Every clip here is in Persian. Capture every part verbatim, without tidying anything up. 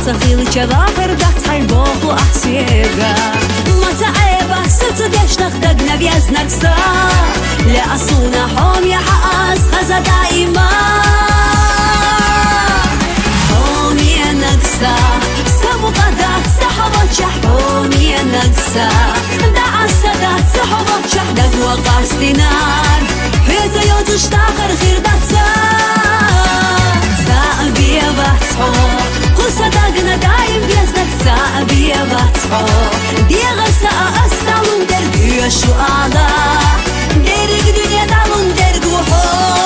سخيل شواخر دات حي بوخو أحسيغا متعيبة ستدشتخ دقنا بيزنك سا لأصونا حوم يا حقاس خزا دائما حوم يا نكسا سبو قدات سحبت شحوم يا نكسا دعا السدات سحبت شحدك وقاستي نار حيث يوتش تاخر خير داتسا سأبي باتحو قصة داقنا دايم بيزنك سأبي باتحو دي غسا أستعلن درق يشو أعلى درق دنيا دعلن درق وحو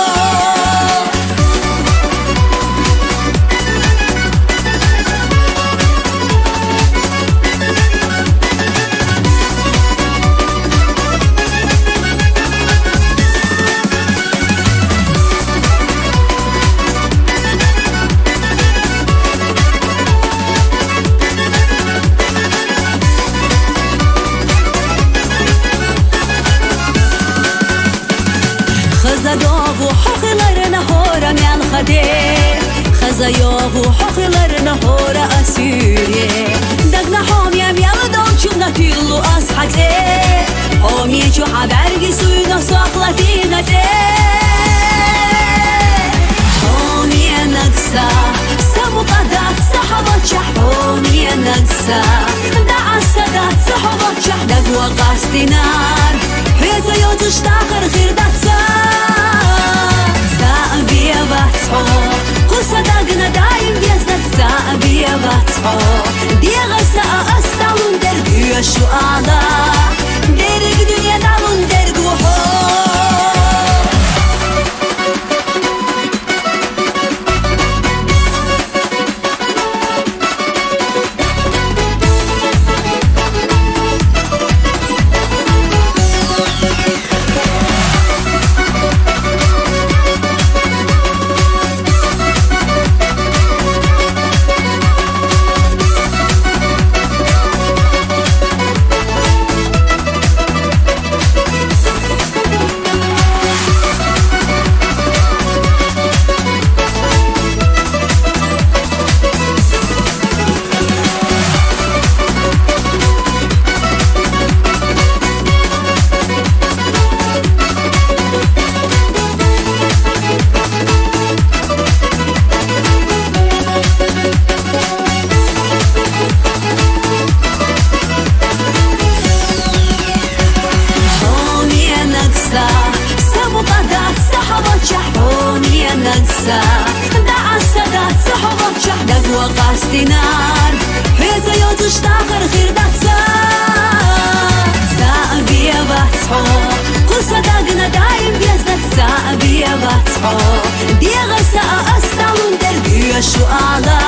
خزداغو حقلرنا هورا ميال خدي خزياغو حقلرنا هورا أسيري دقنا حامية ميال دانشونا كيلو أصحتي حامية شو حبرقي سوينا ساقلتينا تي حامية نكسا سبو قدات سحبت شح حامية نكسا دعا السدات سحبت شحدك وقاستي نار حيث يوتش تاخر خير داتسا سأبي باتحو قصة داقنا دايم بيزنك سأبي باتحو دي غسا أستعلن درق يشو أعلى درق دنيا دعلن درق وحو دعا السدات سحبت شحدك وقاستي نار حيث يوتش تاخر خير داتسا سأبي باتحو قصة داقنا دايم بيزنك سأبي باتحو دي غسا أستعلن درق يشو أعلى